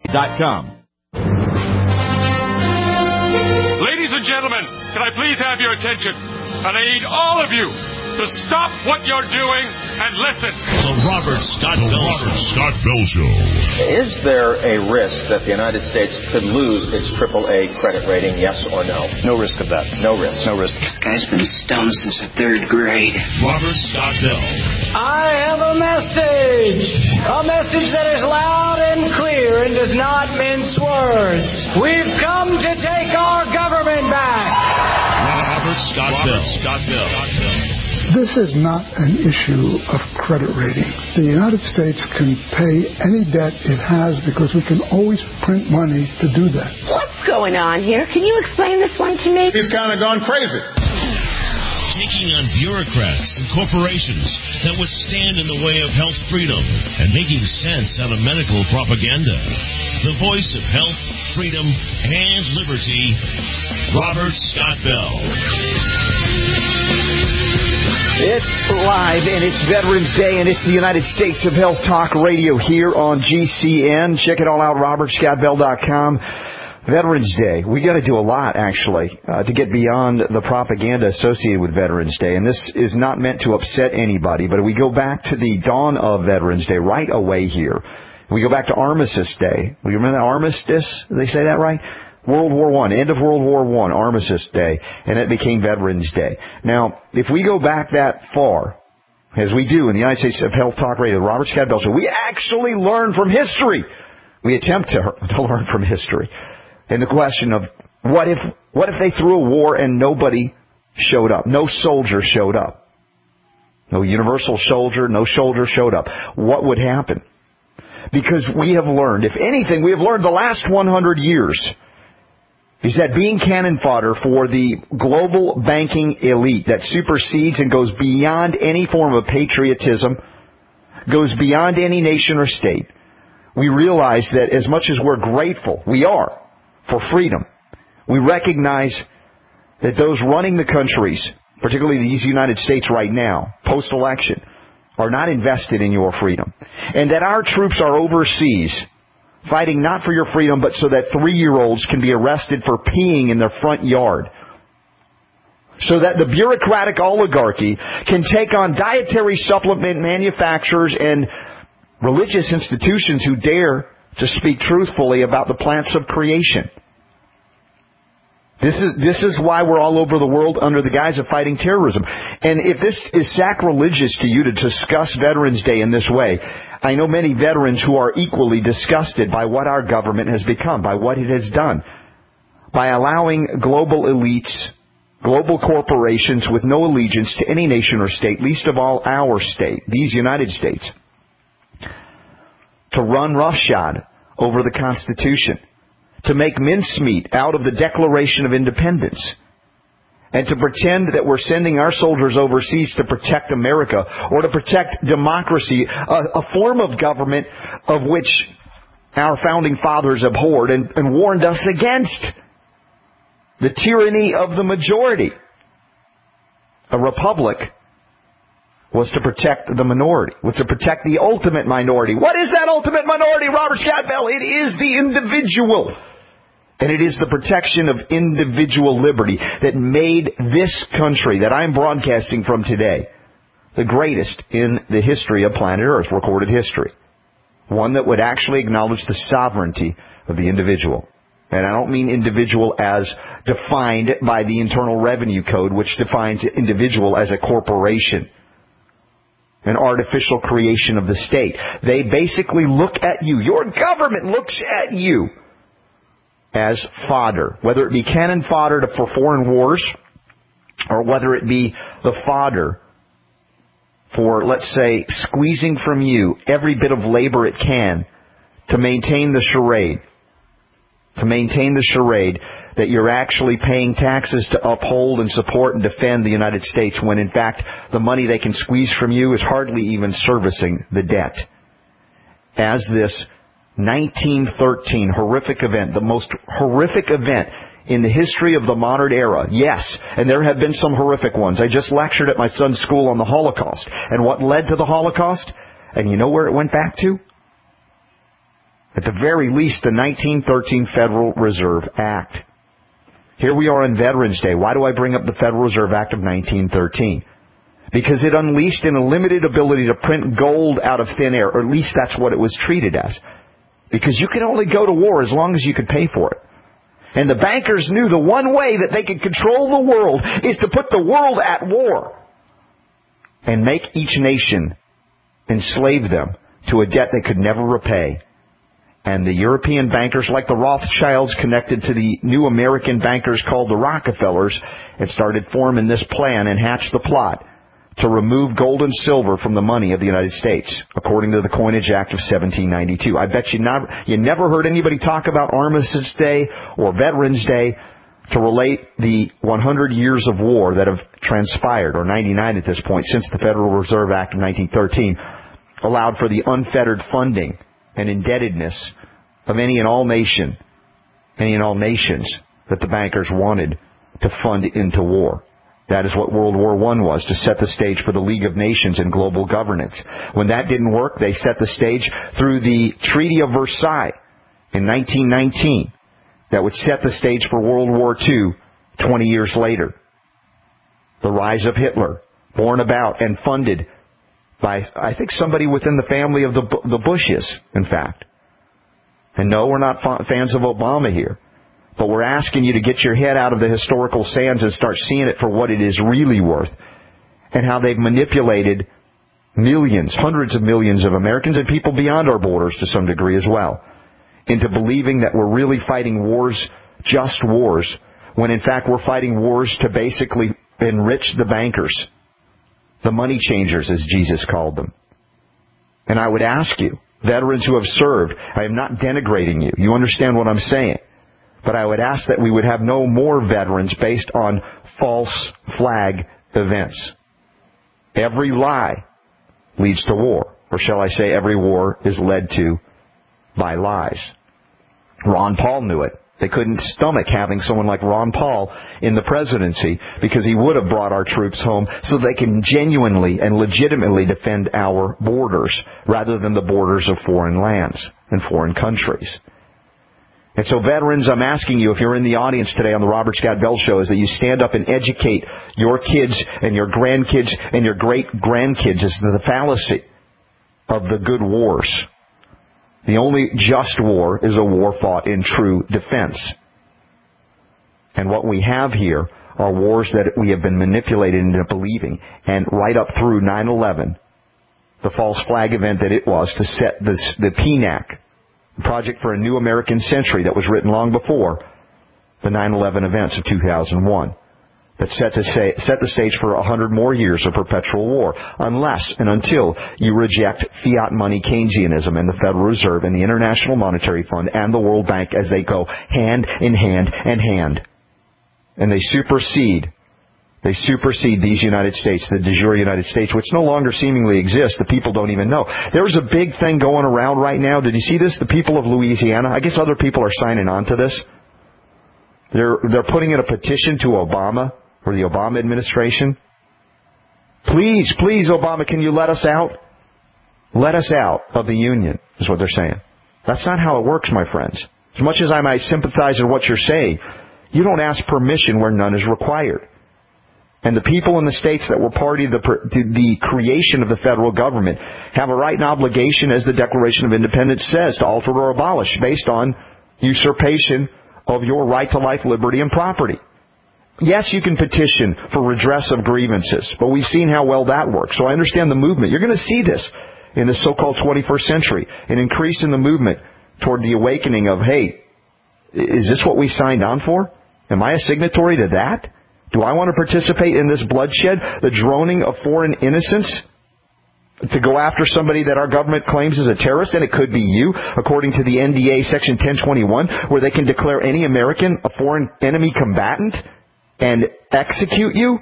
Ladies and gentlemen, can I please have your attention? And I need all of you to stop what you're doing and listen. The Robert Scott Bell Show. Is there a risk that the United States could lose its AAA credit rating, yes or no? No risk of that. No risk. No risk. This guy's been stoned since the 3rd grade. Robert Scott Bell. I have a message. A message that is loud and clear and does not mince words. We've come to take our government back. Robert Scott Bell. This is not an issue of credit rating. The United States can pay any debt it has because we can always print money to do that. What's going on here? Can you explain this one to me? He's kind of gone crazy. Taking on bureaucrats and corporations that would stand in the way of health freedom and making sense out of medical propaganda. The voice of health, freedom, and liberty, Robert Scott Bell. It's live, and it's Veterans Day, and it's the United States of Health Talk Radio here on GCN. Check it all out, robertscottbell.com. Veterans Day. We got to do a lot, actually, to get beyond the propaganda associated with Veterans Day. And this is not meant to upset anybody, but we go back to the dawn of Veterans Day right away here. We go back to Armistice Day. You remember that Armistice? Did they say that right? World War I, end of World War I, Armistice Day, and it became Veterans Day. Now, if we go back that far, as we do in the United States of Health Talk Radio, the Robert Scott Bell Show, we actually learn from history. We attempt to learn from history. And the question of, what if they threw a war and nobody showed up? No soldier showed up. No universal soldier, no soldier showed up. What would happen? Because we have learned, if anything, we have learned the last 100 years is that being cannon fodder for the global banking elite that supersedes and goes beyond any form of patriotism, goes beyond any nation or state. We realize that as much as we're grateful, we are, for freedom, we recognize that those running the countries, particularly these United States right now, post-election, are not invested in your freedom. And that our troops are overseas fighting not for your freedom, but so that 3-year-olds can be arrested for peeing in their front yard. So that the bureaucratic oligarchy can take on dietary supplement manufacturers and religious institutions who dare to speak truthfully about the plants of creation. This is why we're all over the world under the guise of fighting terrorism. And if this is sacrilegious to you to discuss Veterans Day in this way, I know many veterans who are equally disgusted by what our government has become, by what it has done, by allowing global elites, global corporations with no allegiance to any nation or state, least of all our state, these United States, to run roughshod over the Constitution, to make mincemeat out of the Declaration of Independence, and to pretend that we're sending our soldiers overseas to protect America or to protect democracy, a form of government of which our founding fathers abhorred and warned us against. The tyranny of the majority. A republic was to protect the minority, was to protect the ultimate minority. What is that ultimate minority, Robert Scott Bell? It is the individual. And it is the protection of individual liberty that made this country that I'm broadcasting from today the greatest in the history of planet Earth, recorded history. One that would actually acknowledge the sovereignty of the individual. And I don't mean individual as defined by the Internal Revenue Code, which defines individual as a corporation, an artificial creation of the state. They basically look at you. Your government looks at you as fodder, whether it be cannon fodder for foreign wars, or whether it be the fodder for, let's say, squeezing from you every bit of labor it can to maintain the charade. To maintain the charade that you're actually paying taxes to uphold and support and defend the United States, when in fact the money they can squeeze from you is hardly even servicing the debt. As this 1913 horrific event, the most horrific event in the history of the modern era. Yes, and there have been some horrific ones. I just lectured at my son's school on the Holocaust. And what led to the Holocaust? And you know where it went back to? At the very least, the 1913 Federal Reserve Act. Here we are on Veterans Day. Why do I bring up the Federal Reserve Act of 1913? Because it unleashed an unlimited ability to print gold out of thin air, or at least that's what it was treated as. Because you could only go to war as long as you could pay for it. And the bankers knew the one way that they could control the world is to put the world at war and make each nation enslave them to a debt they could never repay. And the European bankers, like the Rothschilds, connected to the new American bankers called the Rockefellers, had started forming this plan and hatched the plot to remove gold and silver from the money of the United States, according to the Coinage Act of 1792. I bet you never heard anybody talk about Armistice Day or Veterans Day to relate the 100 years of war that have transpired, or 99 at this point, since the Federal Reserve Act of 1913 allowed for the unfettered funding and indebtedness of any and all nations that the bankers wanted to fund into war. That is what World War I was, to set the stage for the League of Nations and global governance. When that didn't work, they set the stage through the Treaty of Versailles in 1919 that would set the stage for World War II 20 years later. The rise of Hitler, born about and funded by, I think, somebody within the family of the Bushes, in fact. And no, we're not fans of Obama here. But we're asking you to get your head out of the historical sands and start seeing it for what it is really worth. And how they've manipulated millions, hundreds of millions of Americans and people beyond our borders to some degree as well, into believing that we're really fighting wars, just wars, when in fact we're fighting wars to basically enrich the bankers, the money changers, as Jesus called them. And I would ask you, veterans who have served, I am not denigrating you. You understand what I'm saying. But I would ask that we would have no more veterans based on false flag events. Every lie leads to war. Or shall I say, every war is led to by lies. Ron Paul knew it. They couldn't stomach having someone like Ron Paul in the presidency because he would have brought our troops home so they can genuinely and legitimately defend our borders rather than the borders of foreign lands and foreign countries. And so, veterans, I'm asking you, if you're in the audience today on the Robert Scott Bell Show, is that you stand up and educate your kids and your grandkids and your great-grandkids as to the fallacy of the good wars. The only just war is a war fought in true defense. And what we have here are wars that we have been manipulated into believing. And right up through 9/11, the false flag event that it was to set the PNAC, Project for a New American Century, that was written long before the 9/11 events of 2001, that set the stage for 100 more years of perpetual war, unless and until you reject fiat money Keynesianism and the Federal Reserve and the International Monetary Fund and the World Bank as they go hand in hand and hand. And they supersede these United States, the de jure United States, which no longer seemingly exists. The people don't even know. There's a big thing going around right now. Did you see this? The people of Louisiana. I guess other people are signing on to this. They're putting in a petition to Obama, or the Obama administration. Please, Obama, can you let us out? Let us out of the Union, is what they're saying. That's not how it works, my friends. As much as I might sympathize with what you're saying, you don't ask permission where none is required. And the people in the states that were party to the creation of the federal government have a right and obligation, as the Declaration of Independence says, to alter or abolish based on usurpation of your right to life, liberty, and property. Yes, you can petition for redress of grievances, but we've seen how well that works. So I understand the movement. You're going to see this in the so-called 21st century, an increase in the movement toward the awakening of, hey, is this what we signed on for? Am I a signatory to that? Do I want to participate in this bloodshed, the droning of foreign innocents, to go after somebody that our government claims is a terrorist, and it could be you, according to the NDA Section 1021, where they can declare any American a foreign enemy combatant and execute you,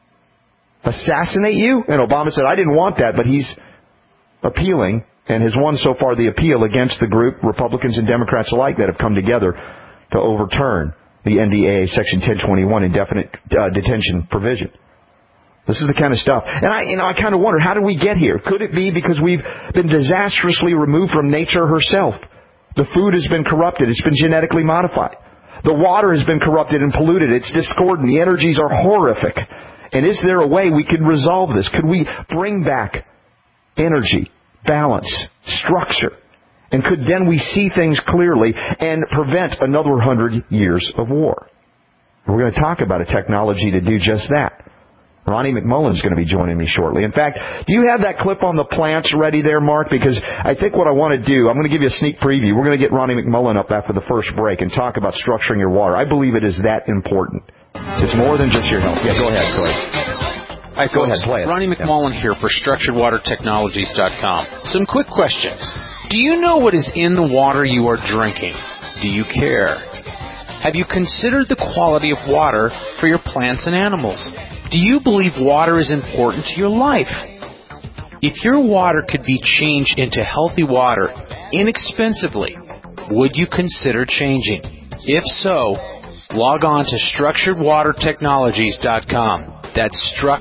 assassinate you? And Obama said, I didn't want that, but he's appealing and has won so far the appeal against the group, Republicans and Democrats alike, that have come together to overturn the NDAA Section 1021 indefinite detention provision. This is the kind of stuff. And I kind of wonder, how did we get here? Could it be because we've been disastrously removed from nature herself? The food has been corrupted. It's been genetically modified. The water has been corrupted and polluted. It's discordant. The energies are horrific. And is there a way we can resolve this? Could we bring back energy, balance, structure? And could then we see things clearly and prevent another 100 years of war? We're going to talk about a technology to do just that. Ronnie McMullen's going to be joining me shortly. In fact, do you have that clip on the plants ready there, Mark? Because I think what I want to do, I'm going to give you a sneak preview. We're going to get Ronnie McMullen up after the first break and talk about structuring your water. I believe it is that important. It's more than just your health. Yeah, go ahead, Corey. Hi, folks. Go ahead, play it. Ronnie McMullen here for StructuredWaterTechnologies.com. Some quick questions. Do you know what is in the water you are drinking? Do you care? Have you considered the quality of water for your plants and animals? Do you believe water is important to your life? If your water could be changed into healthy water inexpensively, would you consider changing? If so, log on to StructuredWaterTechnologies.com. That's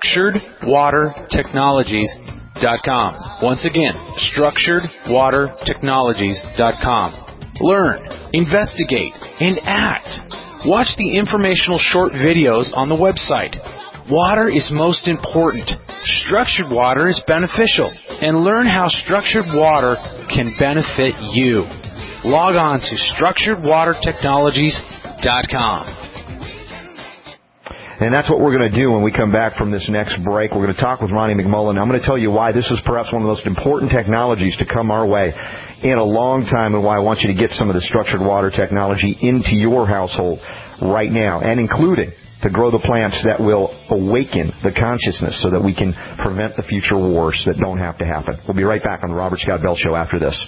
StructuredWaterTechnologies.com. Once again, StructuredWaterTechnologies.com. Learn, investigate, and act. Watch the informational short videos on the website. Water is most important. Structured water is beneficial. And learn how structured water can benefit you. Log on to StructuredWaterTechnologies.com. And that's what we're going to do when we come back from this next break. We're going to talk with Ronnie McMullen. I'm going to tell you why this is perhaps one of the most important technologies to come our way in a long time, and why I want you to get some of the structured water technology into your household right now, and including to grow the plants that will awaken the consciousness so that we can prevent the future wars that don't have to happen. We'll be right back on the Robert Scott Bell Show after this.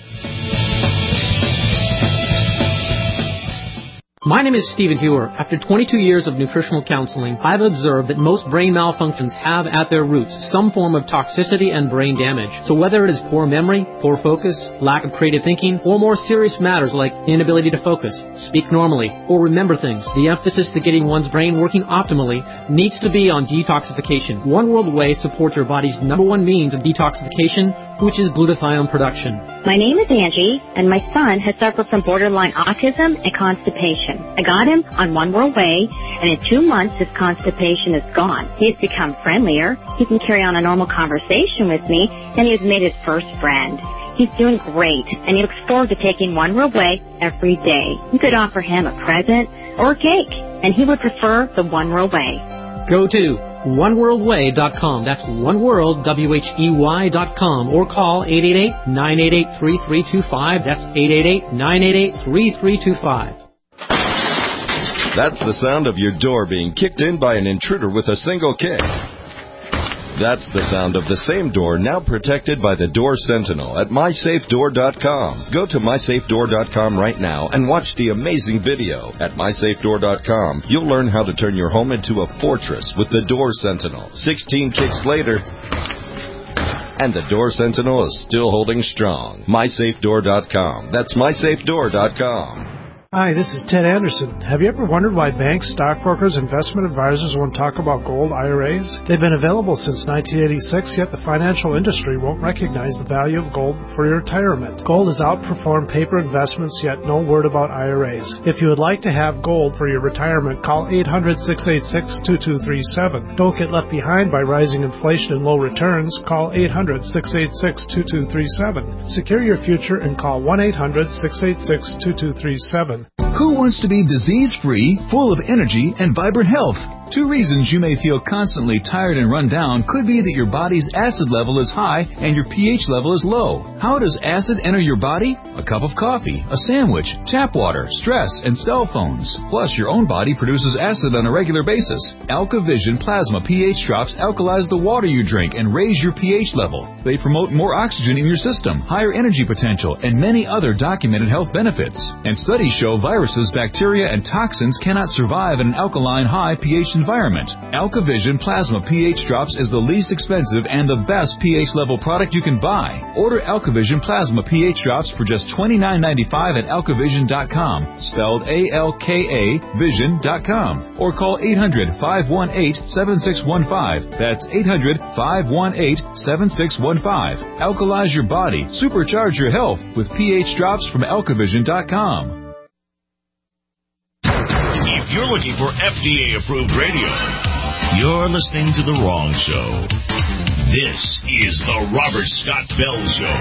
My name is Stephen Hewer. After 22 years of nutritional counseling, I've observed that most brain malfunctions have at their roots some form of toxicity and brain damage. So whether it is poor memory, poor focus, lack of creative thinking, or more serious matters like inability to focus, speak normally, or remember things, the emphasis to getting one's brain working optimally needs to be on detoxification. One World Whey supports your body's number one means of detoxification, which is glutathione production. My name is Angie, and my son has suffered from borderline autism and constipation. I got him on One World Whey, and in 2 months his constipation is gone. He has become friendlier, he can carry on a normal conversation with me, and he has made his first friend. He's doing great, and he looks forward to taking One World Whey every day. You could offer him a present or a cake, and he would prefer the One World Whey. Go to oneworldwhey.com. That's oneworld, WHEY.com, or call 888-988-3325. That's 888-988-3325. That's the sound of your door being kicked in by an intruder with a single kick. That's the sound of the same door now protected by the Door Sentinel at MySafeDoor.com. Go to MySafeDoor.com right now and watch the amazing video. At MySafeDoor.com, you'll learn how to turn your home into a fortress with the Door Sentinel. 16 kicks later, and the Door Sentinel is still holding strong. MySafeDoor.com. That's MySafeDoor.com. Hi, this is Ted Anderson. Have you ever wondered why banks, stockbrokers, investment advisors won't talk about gold IRAs? They've been available since 1986, yet the financial industry won't recognize the value of gold for your retirement. Gold has outperformed paper investments, yet no word about IRAs. If you would like to have gold for your retirement, call 800-686-2237. Don't get left behind by rising inflation and low returns. Call 800-686-2237. Secure your future and call 1-800-686-2237. Who wants to be disease-free, full of energy, and vibrant health? 2 reasons you may feel constantly tired and run down could be that your body's acid level is high and your pH level is low. How does acid enter your body? A cup of coffee, a sandwich, tap water, stress, and cell phones. Plus, your own body produces acid on a regular basis. AlkaVision Plasma pH drops alkalize the water you drink and raise your pH level. They promote more oxygen in your system, higher energy potential, and many other documented health benefits. And studies show viruses, bacteria, and toxins cannot survive in an alkaline high pH environment. environment. AlkaVision Plasma pH Drops is the least expensive and the best pH level product you can buy. Order AlkaVision Plasma pH Drops for just $29.95 at AlkaVision.com, spelled ALKA Vision.com, or call 800-518-7615. That's 800-518-7615. Alkalize your body, supercharge your health with pH Drops from AlkaVision.com. If you're looking for FDA-approved radio, you're listening to the wrong show. This is the Robert Scott Bell Show.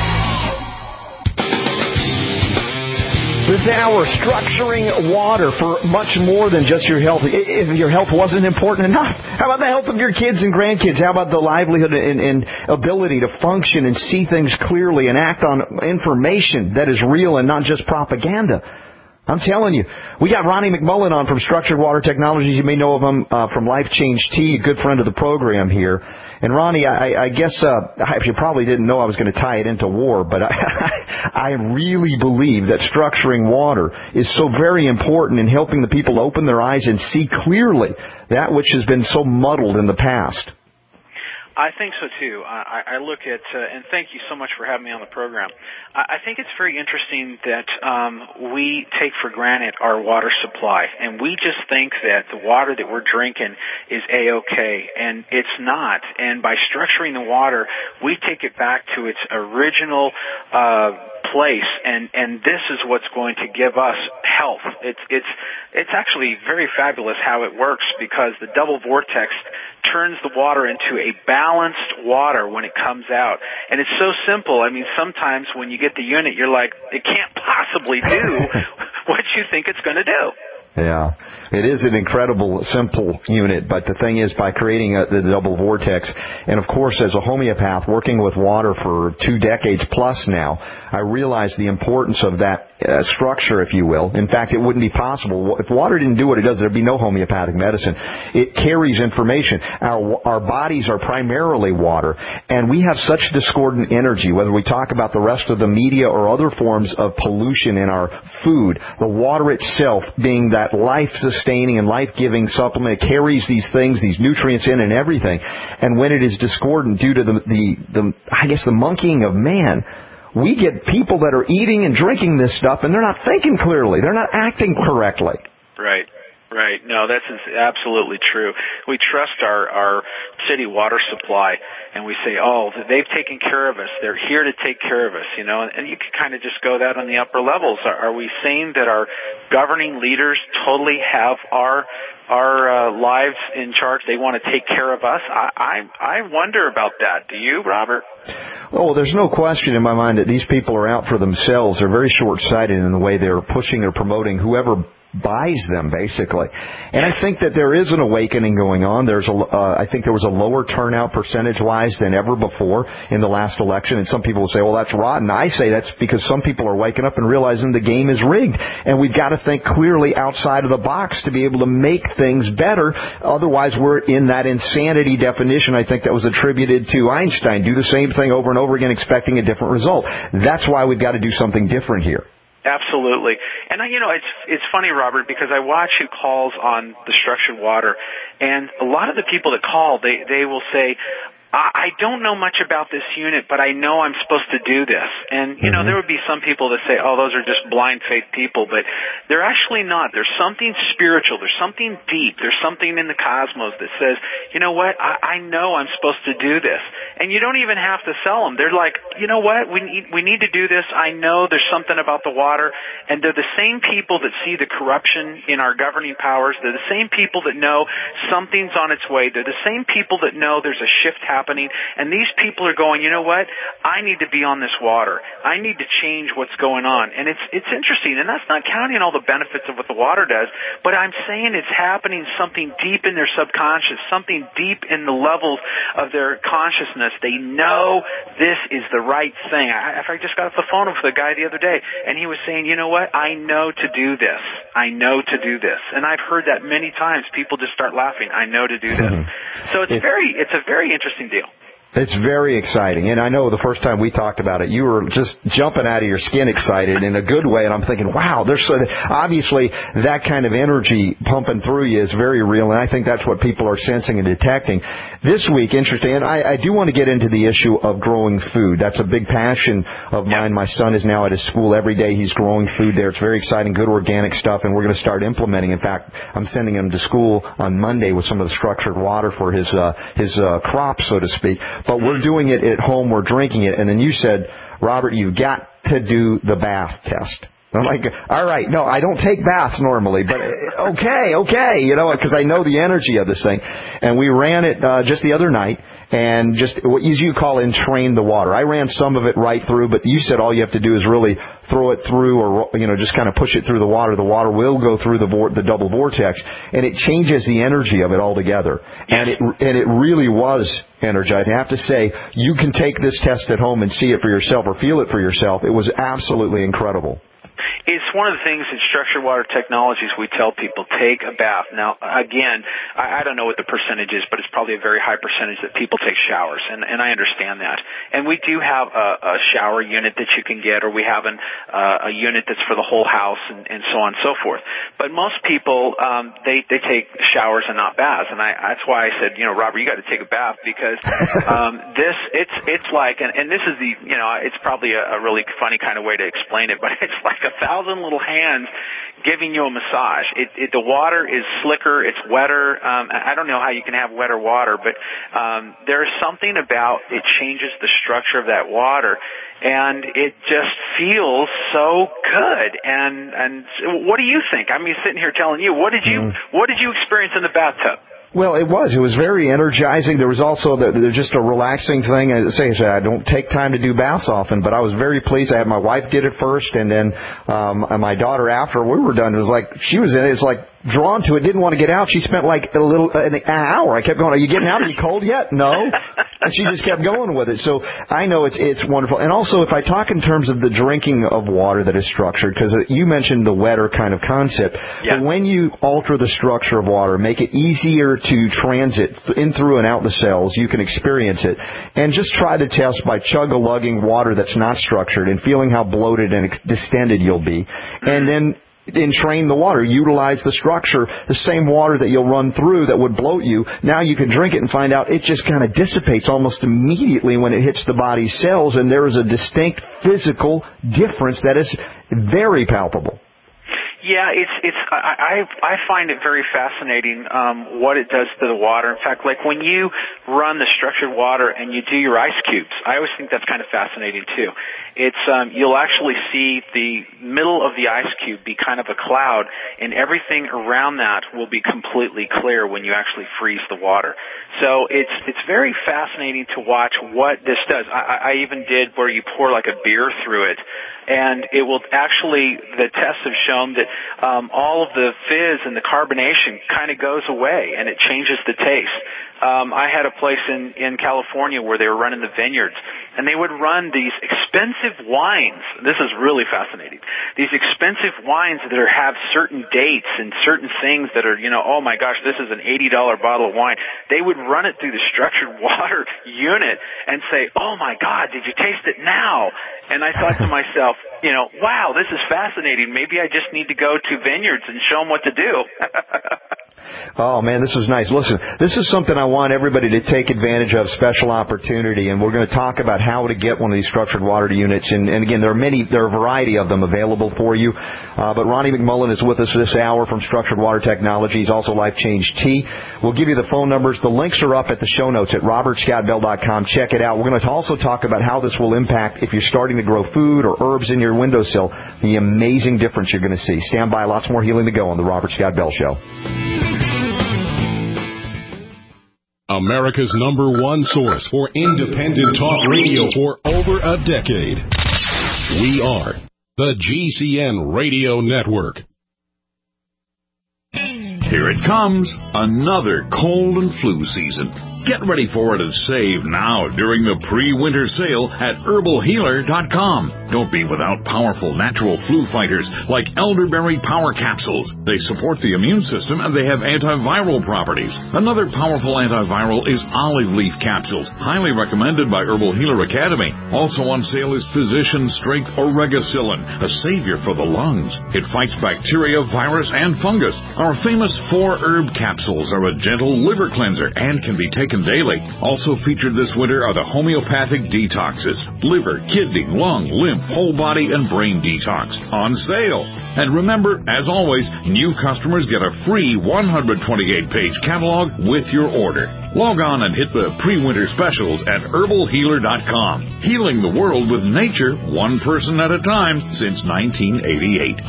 This hour, structuring water for much more than just your health. If your health wasn't important enough, how about the health of your kids and grandkids? How about the livelihood and ability to function and see things clearly and act on information that is real and not just propaganda? I'm telling you, we got Ronnie McMullen on from Structured Water Technologies. You may know of him from Life Change Tea, a good friend of the program here. And Ronnie, I guess you probably didn't know I was going to tie it into war, but I really believe that structuring water is so very important in helping the people open their eyes and see clearly that which has been so muddled in the past. I think so, too. I look at, and thank you so much for having me on the program. I think it's very interesting that we take for granted our water supply, and we just think that the water that we're drinking is A-OK, and it's not. And by structuring the water, we take it back to its original place, and this is what's going to give us health. It's actually very fabulous how it works, because the double vortex turns the water into a balanced water when it comes out. And it's so simple. I mean, sometimes when you get the unit, you're like, it can't possibly do what you think it's going to do. Yeah, it is an incredible, simple unit, but the thing is, by creating the double vortex, and of course, as a homeopath working with water for 2 decades plus now, I realize the importance of that structure, if you will. In fact, it wouldn't be possible. If water didn't do what it does, there'd be no homeopathic medicine. It carries information. Our bodies are primarily water, and we have such discordant energy, whether we talk about the rest of the media or other forms of pollution in our food, the water itself being that life-sustaining and life-giving supplement. It carries these things, these nutrients in and everything. And when it is discordant due to the monkeying of man, we get people that are eating and drinking this stuff, and they're not thinking clearly. They're not acting correctly. Right. Right. No, that's absolutely true. We trust our city water supply, and we say, oh, they've taken care of us. They're here to take care of us, and you can kind of just go that on the upper levels. Are we saying that our governing leaders totally have our lives in charge? They want to take care of us? I wonder about that. Do you, Robert? Oh, there's no question in my mind that these people are out for themselves. They're very short-sighted in the way they're pushing or promoting whoever buys them, basically. And I think that there is an awakening going on. I think there was a lower turnout percentage-wise than ever before in the last election. And some people will say, well, that's rotten. I say that's because some people are waking up and realizing the game is rigged. And we've got to think clearly outside of the box to be able to make things better. Otherwise, we're in that insanity definition, I think, that was attributed to Einstein. Do the same thing over and over again, expecting a different result. That's why we've got to do something different here. Absolutely. And, it's funny, Robert, because I watch who calls on the structured water, and a lot of the people that call, they will say, I don't know much about this unit, but I know I'm supposed to do this. And, there would be some people that say, oh, those are just blind faith people, but they're actually not. There's something spiritual. There's something deep. There's something in the cosmos that says, you know what, I know I'm supposed to do this. And you don't even have to sell them. They're like, you know what, we need to do this. I know there's something about the water. And they're the same people that see the corruption in our governing powers. They're the same people that know something's on its way. They're the same people that know there's a shift happening, and these people are going, you know what, I need to be on this water. I need to change what's going on. And it's interesting, and that's not counting all the benefits of what the water does, but I'm saying it's happening something deep in their subconscious, something deep in the levels of their consciousness. They know this is the right thing. I just got off the phone with a guy the other day, and he was saying, you know what, I know to do this. I know to do this. And I've heard that many times. People just start laughing. I know to do this. So it's a very interesting deal. It's very exciting. And I know the first time we talked about it, you were just jumping out of your skin excited in a good way. And I'm thinking, wow, there's obviously that kind of energy pumping through you is very real. And I think that's what people are sensing and detecting. This week, interesting, and I do want to get into the issue of growing food. That's a big passion of mine. My son is now at his school. Every day he's growing food there. It's very exciting, good organic stuff. And we're going to start implementing. In fact, I'm sending him to school on Monday with some of the structured water for his crops, so to speak. But we're doing it at home, we're drinking it, and then you said, Robert, you've got to do the bath test. I'm like, all right, no, I don't take baths normally, but okay, because I know the energy of this thing. And we ran it just the other night, and just what you call entrain the water. I ran some of it right through, but you said all you have to do is really throw it through, or just kind of push it through the water. The water will go through the double vortex, and it changes the energy of it altogether. And it really was energizing. I have to say, you can take this test at home and see it for yourself or feel it for yourself. It was absolutely incredible. It's one of the things in Structured Water Technologies we tell people, take a bath. Now, again, I don't know what the percentage is, but it's probably a very high percentage that people take showers, and I understand that. And we do have a shower unit that you can get, or we have a unit that's for the whole house, and so on and so forth. But most people, they take showers and not baths, and that's why I said, Robert, you got to take a bath, because it's like, and this is it's probably a really funny kind of way to explain it, but it's like 1,000 little hands giving you a massage. The water is slicker, it's wetter. I don't know how you can have wetter water, but there's something about it changes the structure of that water, and it just feels so good. And what do you think? I'm sitting here telling you, what did you experience in the bathtub? Well, it was very energizing. There was also just a relaxing thing. As I say, I don't take time to do baths often, but I was very pleased. My wife did it first, and then my daughter after we were done. It was like she was in it. It's like drawn to it, didn't want to get out. She spent like an hour. I kept going, are you getting out? Are you cold yet? No. And she just kept going with it. So I know it's wonderful. And also, if I talk in terms of the drinking of water that is structured, because you mentioned the wetter kind of concept, but when you alter the structure of water, make it easier to transit in, through, and out the cells, you can experience it. And just try the test by chug-a-lugging water that's not structured and feeling how bloated and distended you'll be. And then entrain the water. Utilize the structure, the same water that you'll run through that would bloat you. Now you can drink it and find out it just kind of dissipates almost immediately when it hits the body's cells, and there is a distinct physical difference that is very palpable. Yeah, I find it very fascinating what it does to the water. In fact, like when you run the structured water and you do your ice cubes, I always think that's kind of fascinating too. It's you'll actually see the middle of the ice cube be kind of a cloud, and everything around that will be completely clear when you actually freeze the water. So it's very fascinating to watch what this does. I even did where you pour like a beer through it, and it will actually, the tests have shown that all of the fizz and the carbonation kind of goes away, and it changes the taste. I had a place in California where they were running the vineyards, and they would run these expensive wines. This is really fascinating. These expensive wines that have certain dates and certain things that are, oh my gosh, this is an $80 bottle of wine. They would run it through the structured water unit and say, oh my God, did you taste it now? And I thought to myself, wow, this is fascinating. Maybe I just need to go to vineyards and show them what to do. Oh, man, this is nice. Listen, this is something I want everybody to take advantage of, special opportunity, and we're going to talk about how to get one of these structured water units. And again, there are a variety of them available for you. But Ronnie McMullen is with us this hour from Structured Water Technologies, also Life Change Tea. We'll give you the phone numbers. The links are up at the show notes at robertscottbell.com. Check it out. We're going to also talk about how this will impact if you're starting to grow food or herbs in your windowsill, the amazing difference you're going to see. Stand by. Lots more healing to go on the Robert Scott Bell Show. America's #1 source for independent talk radio for over a decade. We are the GCN Radio Network. Here it comes, another cold and flu season. Get ready for it and save now during the pre-winter sale at herbalhealer.com. Don't be without powerful natural flu fighters like elderberry power capsules. They support the immune system and they have antiviral properties. Another powerful antiviral is olive leaf capsules, highly recommended by Herbal Healer Academy. Also on sale is Physician Strength Oregacillin, a savior for the lungs. It fights bacteria, virus, and fungus. Our famous 4-herb capsules are a gentle liver cleanser and can be taken daily. Also featured this winter are the homeopathic detoxes, liver, kidney, lung, lymph, whole body, and brain detox on sale. And remember, as always, new customers get a free 128-page catalog with your order. Log on and hit the pre-winter specials at herbalhealer.com. Healing the world with nature, one person at a time, since 1988.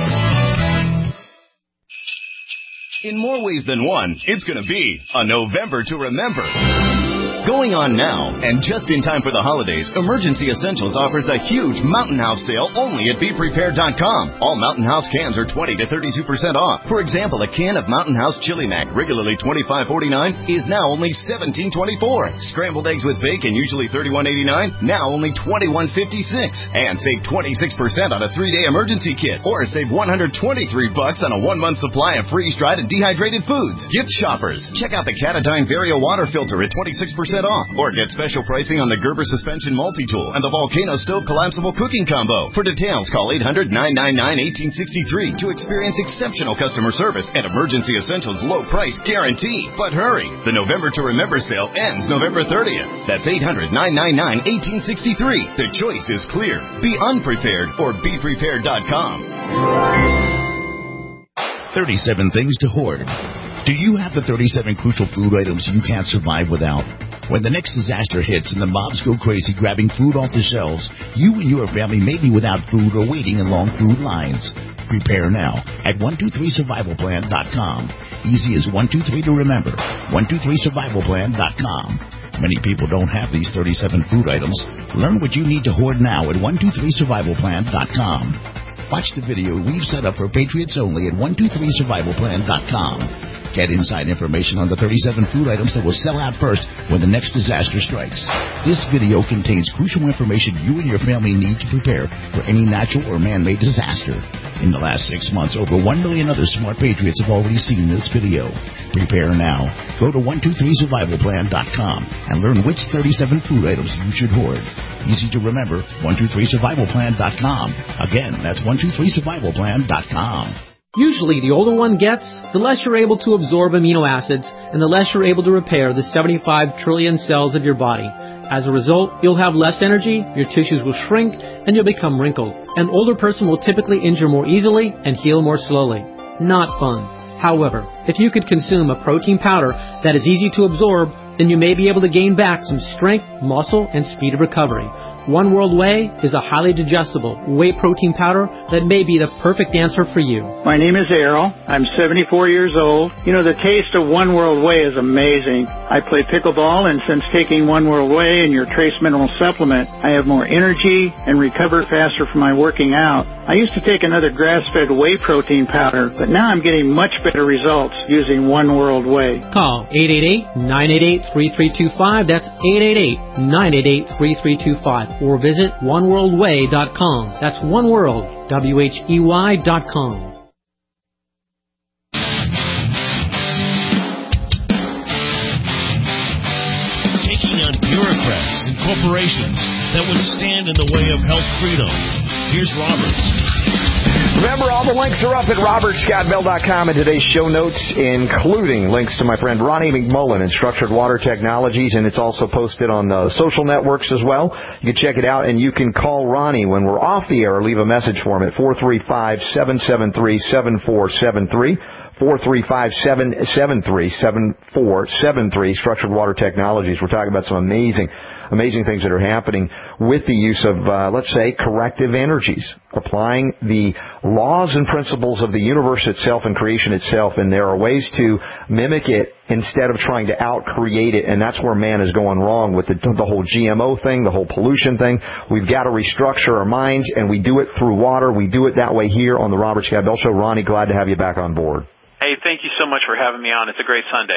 In more ways than one, it's going to be a November to remember. Going on now, and just in time for the holidays, Emergency Essentials offers a huge Mountain House sale only at BePrepared.com. All Mountain House cans are 20 to 32% off. For example, a can of Mountain House Chili Mac, regularly $25.49, is now only $17.24. Scrambled eggs with bacon, usually $31.89, now only $21.56. And save 26% on a 3-day emergency kit, or save $123 on a 1-month supply of freeze-dried and dehydrated foods. Gift shoppers, check out the Katadyn Vario water filter at 26% off, or get special pricing on the Gerber suspension multi-tool and the Volcano stove collapsible cooking combo. For details, call 800-999-1863 to experience exceptional customer service and Emergency Essentials low price guarantee. But hurry, the November to Remember sale ends November 30th. That's 800-999-1863. The choice is clear. Be unprepared or BePrepared.com. 37 things to hoard. Do you have the 37 crucial food items you can't survive without? When the next disaster hits and the mobs go crazy grabbing food off the shelves, you and your family may be without food or waiting in long food lines. Prepare now at 123survivalplan.com. Easy as 123 to remember. 123survivalplan.com. Many people don't have these 37 food items. Learn what you need to hoard now at 123survivalplan.com. Watch the video we've set up for Patriots only at 123survivalplan.com. Get inside information on the 37 food items that will sell out first when the next disaster strikes. This video contains crucial information you and your family need to prepare for any natural or man-made disaster. In the last 6 months, over 1 million other smart patriots have already seen this video. Prepare now. Go to 123survivalplan.com and learn which 37 food items you should hoard. Easy to remember, 123survivalplan.com. Again, that's 123survivalplan.com. Usually, the older one gets, the less you're able to absorb amino acids, and the less you're able to repair the 75 trillion cells of your body. As a result, you'll have less energy, your tissues will shrink, and you'll become wrinkled. An older person will typically injure more easily and heal more slowly. Not fun. However, if you could consume a protein powder that is easy to absorb, then you may be able to gain back some strength, muscle, and speed of recovery. One World Whey is a highly digestible whey protein powder that may be the perfect answer for you. My name is Errol. I'm 74 years old. You know, the taste of One World Whey is amazing. I play pickleball, and since taking One World Whey and your trace mineral supplement, I have more energy and recover faster from my working out. I used to take another grass-fed whey protein powder, but now I'm getting much better results using One World Whey. Call 888-988-3325. That's 888-988-3325. Or visit oneworldwhey.com. That's oneworld, WHEY.com. Taking on bureaucrats and corporations that would stand in the way of health freedom. Here's Robert. Remember, all the links are up at robertscottbell.com in today's show notes, including links to my friend Ronnie McMullen in Structured Water Technologies, and it's also posted on the social networks as well. You can check it out, and you can call Ronnie when we're off the air or leave a message for him at 435-773-7473. 435-773-7473, Structured Water Technologies. We're talking about some amazing things that are happening with the use of, let's say, corrective energies, applying the laws and principles of the universe itself and creation itself, and there are ways to mimic it instead of trying to out-create it, and that's where man is going wrong with the whole GMO thing, the whole pollution thing. We've got to restructure our minds, and we do it through water. We do it that way here on the Robert Scott Bell Show. Ronnie, glad to have you back on board. Hey, thank you so much for having me on. It's a great Sunday.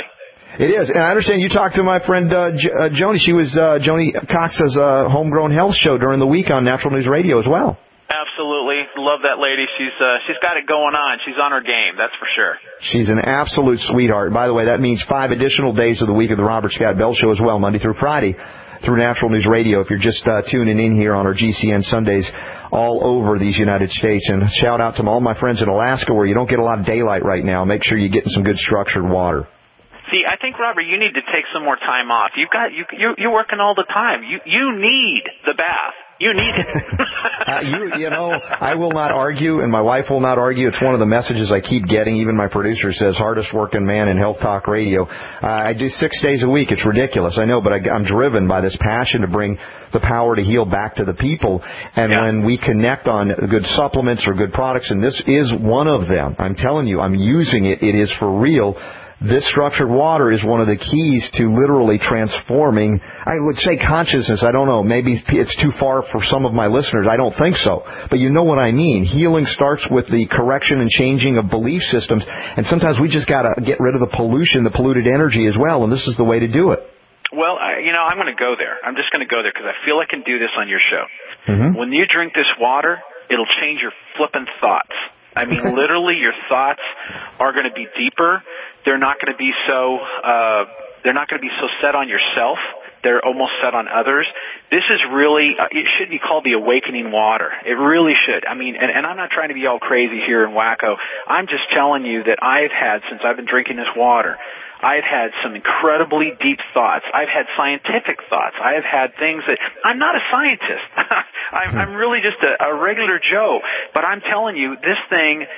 It is, and I understand you talked to my friend Joni. She was Joni Cox's Homegrown Health show during the week on Natural News Radio as well. Absolutely. Love that lady. She's got it going on. She's on her game, that's for sure. She's an absolute sweetheart. By the way, that means 5 additional days of the week of the Robert Scott Bell Show as well, Monday through Friday, through Natural News Radio, if you're just tuning in here on our GCN Sundays all over these United States. And shout out to all my friends in Alaska where you don't get a lot of daylight right now. Make sure you're getting some good structured water. See, I think, Robert, you need to take some more time off. You're working all the time. You need the bath. You need it. You know, I will not argue, and my wife will not argue. It's one of the messages I keep getting. Even my producer says, hardest working man in Health Talk Radio. I do 6 days a week. It's ridiculous, I know, but I'm driven by this passion to bring the power to heal back to the people. And when we connect on good supplements or good products, and this is one of them, I'm telling you, I'm using it. It is for real. This structured water is one of the keys to literally transforming, I would say consciousness. I don't know. Maybe it's too far for some of my listeners. I don't think so. But you know what I mean. Healing starts with the correction and changing of belief systems. And sometimes we just got to get rid of the pollution, the polluted energy as well. And this is the way to do it. Well, I'm going to go there. I'm just going to go there because I feel I can do this on your show. Mm-hmm. When you drink this water, it'll change your flippin' thoughts. I mean, literally, your thoughts are going to be deeper. They're not going to be so set on yourself. They're almost set on others. This is really, it should be called the awakening water. It really should. I mean, and I'm not trying to be all crazy here and wacko. I'm just telling you that I've had, since I've been drinking this water, I've had some incredibly deep thoughts. I've had scientific thoughts. I have had things that, I'm not a scientist. I'm really just a regular Joe. But I'm telling you, this thing,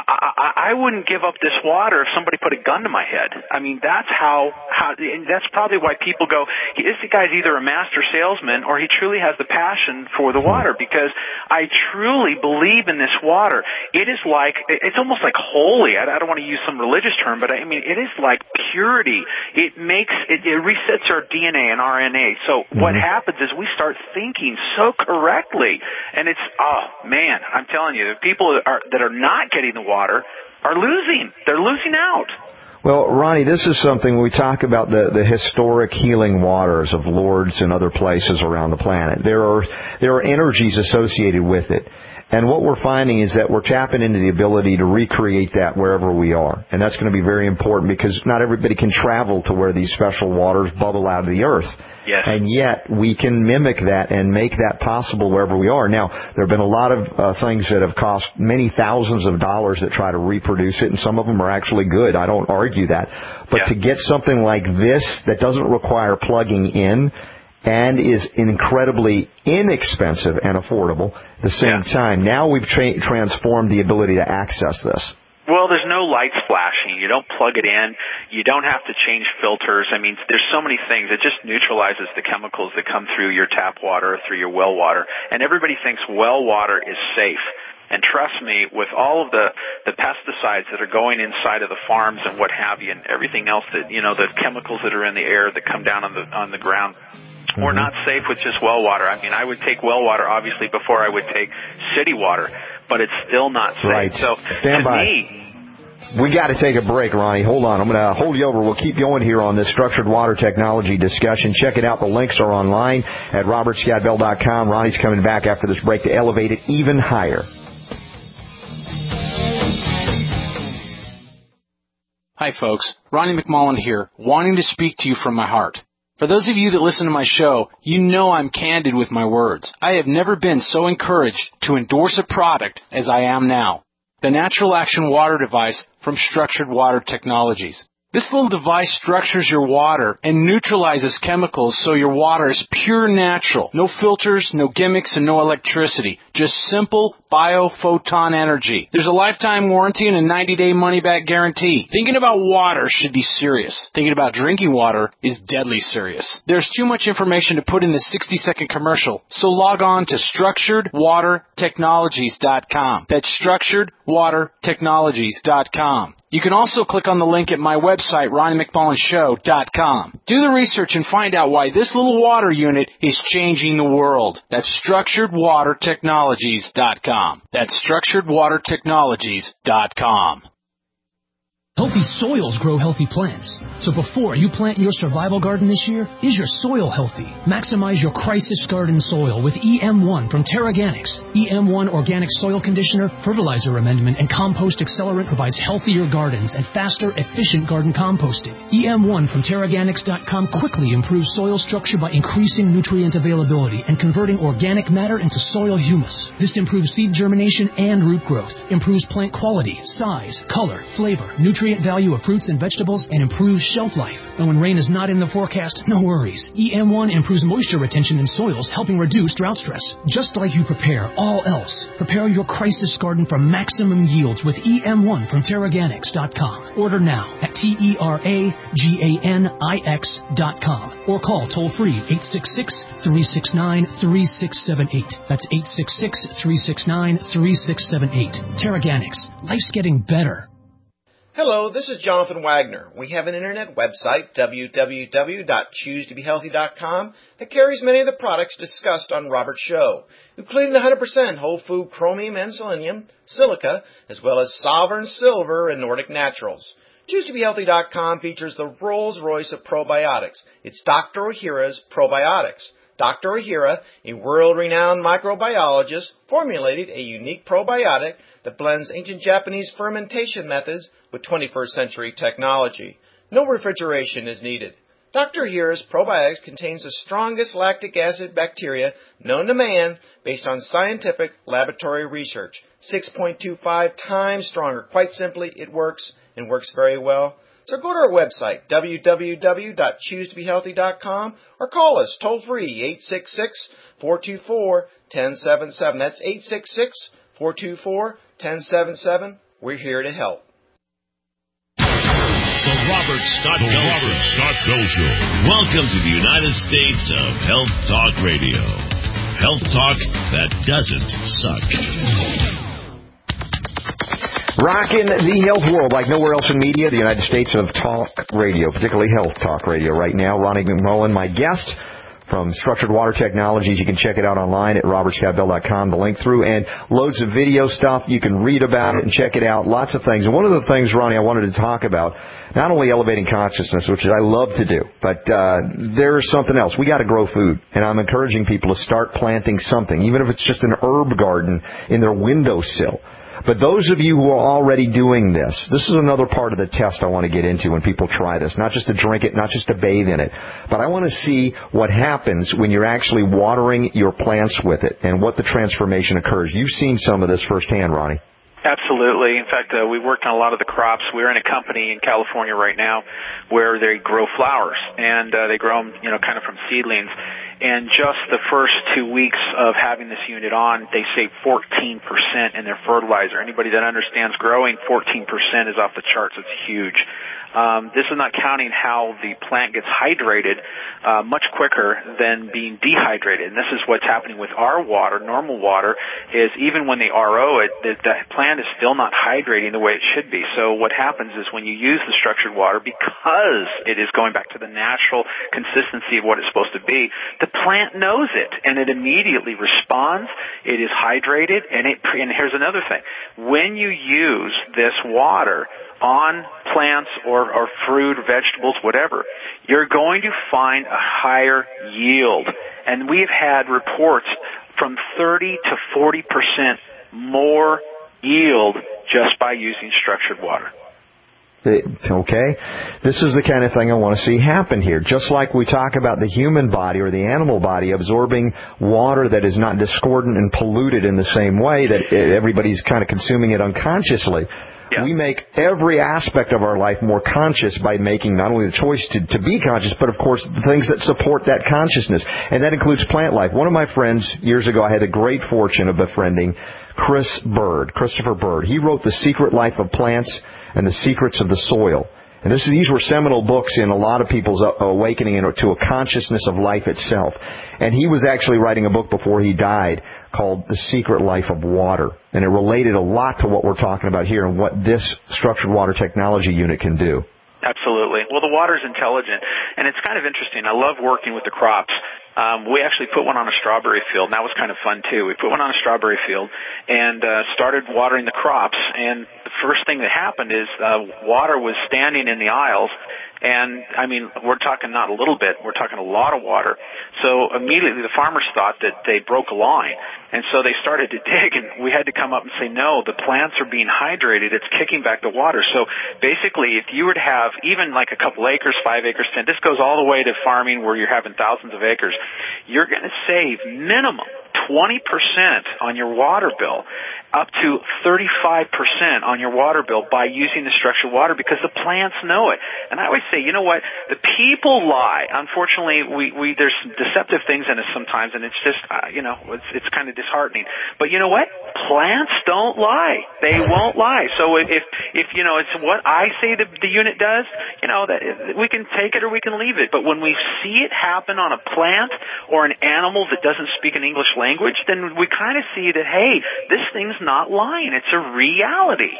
I wouldn't give up this water if somebody put a gun to my head. I mean, that's how, and that's probably why people go, this guy's either a master salesman or he truly has the passion for the water, because I truly believe in this water. It is like, it's almost like holy. I don't want to use some religious term, but I mean, it is like purity. It resets our DNA and RNA. So what happens is we start thinking so correctly, and it's, oh man, I'm telling you, the people that are not getting the water are losing. They're losing out. Well, Ronnie, this is something when we talk about the historic healing waters of Lourdes and other places around the planet. There are energies associated with it. And what we're finding is that we're tapping into the ability to recreate that wherever we are. And that's going to be very important because not everybody can travel to where these special waters bubble out of the earth. Yes. And yet we can mimic that and make that possible wherever we are. Now, there have been a lot of things that have cost many thousands of dollars that try to reproduce it, and some of them are actually good. I don't argue that. But to get something like this that doesn't require plugging in and is incredibly inexpensive and affordable at the same time, now we've transformed the ability to access this. Well, there's no lights flashing. You don't plug it in. You don't have to change filters. I mean, there's so many things. It just neutralizes the chemicals that come through your tap water or through your well water. And everybody thinks well water is safe. And trust me, with all of the pesticides that are going inside of the farms and what have you, and everything else that, you know, the chemicals that are in the air that come down on the ground, we're not safe with just well water. I mean, I would take well water, obviously, before I would take city water, but it's still not safe. Right. So, stand by. We got to take a break, Ronnie. Hold on. I'm going to hold you over. We'll keep going here on this structured water technology discussion. Check it out. The links are online at robertscottbell.com. Ronnie's coming back after this break to elevate it even higher. Hi, folks. Ronnie McMullen here, wanting to speak to you from my heart. For those of you that listen to my show, you know I'm candid with my words. I have never been so encouraged to endorse a product as I am now. The Natural Action Water Device from Structured Water Technologies. This little device structures your water and neutralizes chemicals so your water is pure natural. No filters, no gimmicks, and no electricity. Just simple biophoton energy. There's a lifetime warranty and a 90-day money-back guarantee. Thinking about water should be serious. Thinking about drinking water is deadly serious. There's too much information to put in the 60-second commercial, so log on to StructuredWaterTechnologies.com. That's StructuredWaterTechnologies.com. You can also click on the link at my website, RonnieMcMullenShow.com. Do the research and find out why this little water unit is changing the world. That's StructuredWaterTechnologies.com. That's StructuredWaterTechnologies.com. Healthy soils grow healthy plants. So before you plant your survival garden this year, is your soil healthy? Maximize your crisis garden soil with EM1 from Terraganics. EM1 Organic Soil Conditioner, Fertilizer Amendment, and Compost Accelerant provides healthier gardens and faster, efficient garden composting. EM1 from Terraganics.com quickly improves soil structure by increasing nutrient availability and converting organic matter into soil humus. This improves seed germination and root growth, improves plant quality, size, color, flavor, nutrient value of fruits and vegetables, and improves shelf life. And when rain is not in the forecast, no worries. EM1 improves moisture retention in soils, helping reduce drought stress. Just like you prepare all else, prepare your crisis garden for maximum yields with EM1 from Terraganics.com. Order now at TERAGANIX.com or call toll-free 866-369-3678. That's 866-369-3678. Terraganics. Life's getting better. Hello, this is Jonathan Wagner. We have an internet website, www.choosetobehealthy.com, that carries many of the products discussed on Robert's show, including the 100% whole food chromium and selenium, silica, as well as Sovereign Silver and Nordic Naturals. ChooseToBeHealthy.com features the Rolls-Royce of probiotics. It's Dr. Ohhira's Probiotics. Dr. Ohhira, a world-renowned microbiologist, formulated a unique probiotic that blends ancient Japanese fermentation methods with 21st century technology. No refrigeration is needed. Dr. Ohhira's probiotics contains the strongest lactic acid bacteria known to man based on scientific laboratory research. 6.25 times stronger. Quite simply, it works and works very well. So go to our website, www.choosetobehealthy.com, or call us toll-free, 866-424-1077. That's 866-424-1077. We're here to help. The Robert Scott Bell Show. Welcome to the United States of Health Talk Radio. Health talk that doesn't suck. Rocking the health world like nowhere else in media, the United States of talk radio, particularly health talk radio. Right now, Ronnie McMullen, my guest from Structured Water Technologies. You can check it out online at robertscottbell.com, the link through, and loads of video stuff. You can read about it and check it out. Lots of things. And one of the things, Ronnie, I wanted to talk about, not only elevating consciousness, which I love to do, but there's something else. We got to grow food, and I'm encouraging people to start planting something, even if it's just an herb garden in their windowsill. But those of you who are already doing this is another part of the test I want to get into when people try this. Not just to drink it, not just to bathe in it, but I want to see what happens when you're actually watering your plants with it and what the transformation occurs. You've seen some of this firsthand, Ronnie. Absolutely. In fact, we worked on a lot of the crops. We're in a company in California right now where they grow flowers, and they grow them, kind of from seedlings. And just the first 2 weeks of having this unit on, they save 14% in their fertilizer. Anybody that understands growing, 14% is off the charts. It's huge. This is not counting how the plant gets hydrated much quicker than being dehydrated. And this is what's happening with our water, normal water, is even when they RO it, the plant is still not hydrating the way it should be. So what happens is when you use the structured water, because it is going back to the natural consistency of what it's supposed to be, the plant knows it, and it immediately responds. It is hydrated, and here's another thing. When you use this water on plants or fruit, vegetables, whatever, you're going to find a higher yield. And we've had reports from 30 to 40% more yield just by using structured water. Okay? This is the kind of thing I want to see happen here. Just like we talk about the human body or the animal body absorbing water that is not discordant and polluted in the same way that everybody's kind of consuming it unconsciously. Yeah. We make every aspect of our life more conscious by making not only the choice to be conscious, but of course the things that support that consciousness. And that includes plant life. One of my friends years ago, I had the great fortune of befriending Christopher Bird. He wrote The Secret Life of Plants and The Secrets of the Soil. And these were seminal books in a lot of people's awakening to a consciousness of life itself. And he was actually writing a book before he died called The Secret Life of Water. And it related a lot to what we're talking about here and what this structured water technology unit can do. Absolutely. Well, the water's intelligent, and it's kind of interesting. I love working with the crops. we actually put one on a strawberry field, and that was kind of fun too. We put one on a strawberry field and started watering the crops, and the first thing that happened is water was standing in the aisles, and I mean, we're talking not a little bit, we're talking a lot of water. So immediately the farmers thought that they broke a line, and so they started to dig, and we had to come up and say, no, the plants are being hydrated, it's kicking back the water. So basically, if you were to have even like a couple acres, 5 acres, 10, this goes all the way to farming where you're having thousands of acres, you're going to save minimum 20% on your water bill, up to 35% on your water bill by using the structured water, because the plants know it. And I always say, you know what, the people lie. Unfortunately, we there's some deceptive things in us sometimes, and it's just, it's kind of disheartening. But you know what? Plants don't lie. They won't lie. So if it's what I say the unit does, that we can take it or we can leave it. But when we see it happen on a plant or an animal that doesn't speak an English language, then we kind of see that, hey, this thing's not lying. It's a reality.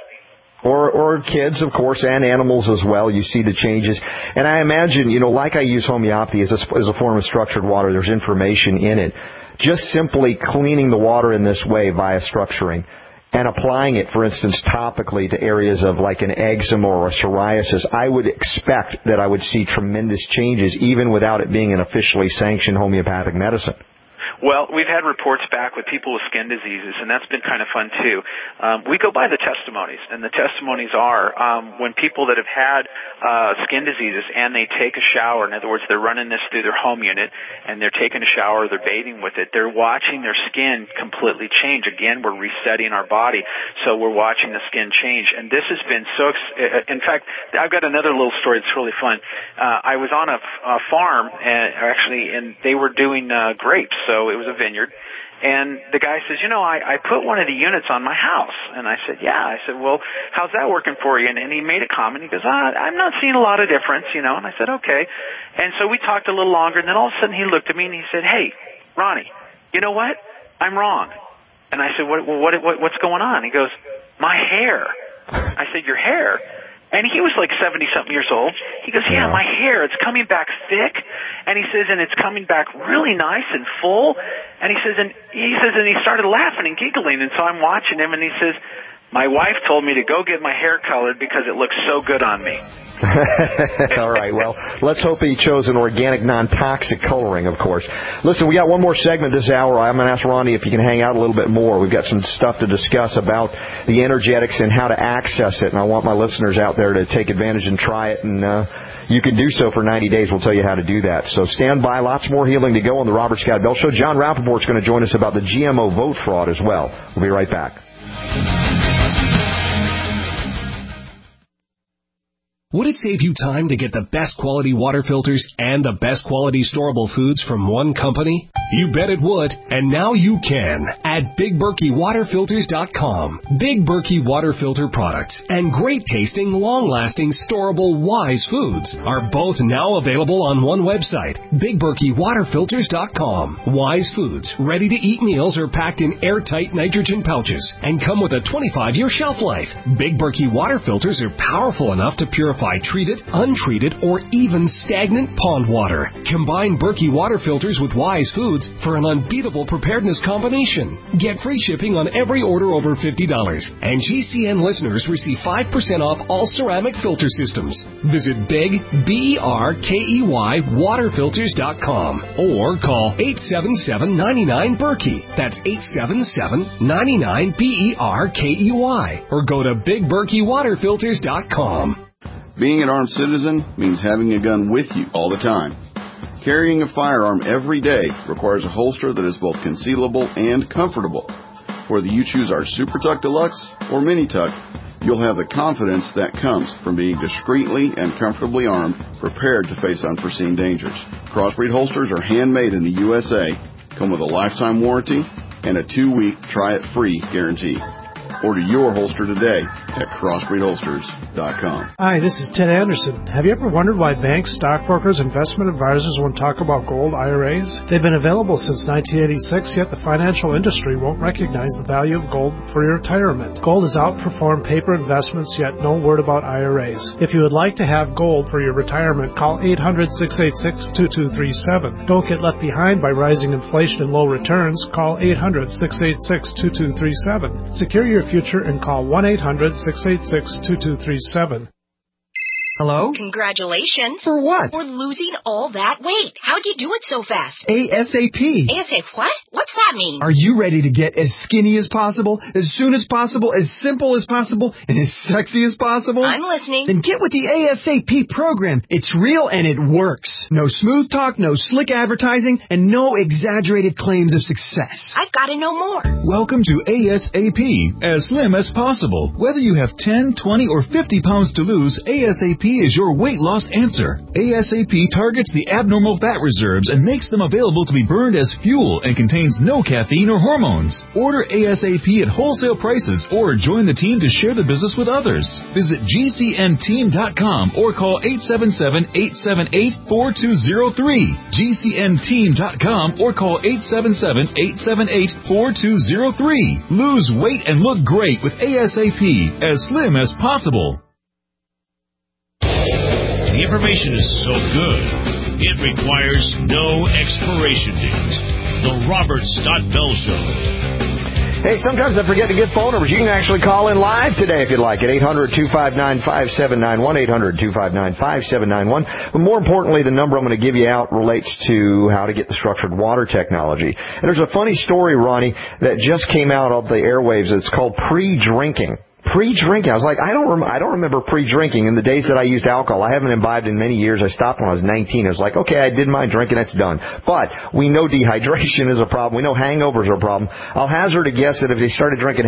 Or kids, of course, and animals as well. You see the changes. And I imagine, like I use homeopathy as a form of structured water, there's information in it. Just simply cleaning the water in this way via structuring and applying it, for instance, topically to areas of like an eczema or a psoriasis, I would expect that I would see tremendous changes even without it being an officially sanctioned homeopathic medicine. Well, we've had reports back with people with skin diseases, and that's been kind of fun, too. We go by the testimonies, and the testimonies are when people that have had skin diseases and they take a shower, in other words, they're running this through their home unit, and they're taking a shower, they're bathing with it, they're watching their skin completely change. Again, we're resetting our body, so we're watching the skin change. And this has been so in fact, I've got another little story that's really fun. I was on a farm, and they were doing grapes, so it was a vineyard, and the guy says, I put one of the units on my house. And I said, yeah. I said, well, how's that working for you? And he made a comment. He goes, I'm not seeing a lot of difference, And I said, okay. And so we talked a little longer, and then all of a sudden he looked at me and he said, hey, Ronnie, you know what? I'm wrong. And I said, what's going on? He goes, my hair. I said, your hair? And he was like 70-something years old. He goes, yeah, my hair, it's coming back thick. And he says, and it's coming back really nice and full. And he says, and he started laughing and giggling. And so I'm watching him, and he says, my wife told me to go get my hair colored because it looks so good on me. All right, well, let's hope he chose an organic, non-toxic coloring, of course. Listen, we got one more segment this hour. I'm going to ask Ronnie if he can hang out a little bit more. We've got some stuff to discuss about the energetics and how to access it, and I want my listeners out there to take advantage and try it, and you can do so for 90 days. We'll tell you how to do that. So stand by. Lots more healing to go on the Robert Scott Bell Show. John Rappaport's going to join us about the GMO vote fraud as well. We'll be right back. Would it save you time to get the best quality water filters and the best quality storable foods from one company? You bet it would, and now you can at BigBerkeyWaterFilters.com. Big Berkey water filter products and great tasting, long-lasting, storable Wise foods are both now available on one website, BigBerkeyWaterFilters.com. Wise foods, ready-to-eat meals are packed in airtight nitrogen pouches and come with a 25-year shelf life. Big Berkey water filters are powerful enough to purify treated, untreated, or even stagnant pond water. Combine Berkey water filters with Wise foods for an unbeatable preparedness combination. Get free shipping on every order over $50. And GCN listeners receive 5% off all ceramic filter systems. Visit Big, BERKEY, waterfilters.com or call 877-99-BERKEY. That's 877-99-BERKEY. Or go to BigBerkeyWaterFilters.com. Being an armed citizen means having a gun with you all the time. Carrying a firearm every day requires a holster that is both concealable and comfortable. Whether you choose our Super Tuck Deluxe or Mini Tuck, you'll have the confidence that comes from being discreetly and comfortably armed, prepared to face unforeseen dangers. Crossbreed holsters are handmade in the USA, come with a lifetime warranty, and a 2-week try-it-free guarantee. Order your holster today at crossbreedholsters.com. Hi, this is Ted Anderson. Have you ever wondered why banks, stockbrokers, investment advisors won't talk about gold IRAs? They've been available since 1986, yet the financial industry won't recognize the value of gold for your retirement. Gold has outperformed paper investments, yet no word about IRAs. If you would like to have gold for your retirement, call 800-686-2237. Don't get left behind by rising inflation and low returns. Call 800-686-2237. Secure your future and call 1-800-686-2237. Hello? Congratulations. For what? For losing all that weight. How'd you do it so fast? ASAP. ASAP what? What's that mean? Are you ready to get as skinny as possible, as soon as possible, as simple as possible, and as sexy as possible? I'm listening. Then get with the ASAP program. It's real and it works. No smooth talk, no slick advertising, and no exaggerated claims of success. I've got to know more. Welcome to ASAP, as slim as possible. Whether you have 10, 20, or 50 pounds to lose, ASAP is your weight loss answer. ASAP targets the abnormal fat reserves and makes them available to be burned as fuel and contains no caffeine or hormones. Order ASAP at wholesale prices or join the team to share the business with others. Visit GCNteam.com or call 877-878-4203. GCNteam.com or call 877-878-4203. Lose weight and look great with ASAP, as slim as possible. The information is so good, it requires no expiration date. The Robert Scott Bell Show. Hey, sometimes I forget to get phone numbers. You can actually call in live today if you'd like at 800-259-5791, 800-259-5791. But more importantly, the number I'm going to give you out relates to how to get the structured water technology. And there's a funny story, Ronnie, that just came out of the airwaves. It's called pre-drinking. Pre-drinking. I was like, I don't remember pre-drinking. In the days that I used alcohol, I haven't imbibed in many years. I stopped when I was 19. I was like, okay, I did my drinking, that's done. But we know dehydration is a problem. We know hangovers are a problem. I'll hazard a guess that if they started drinking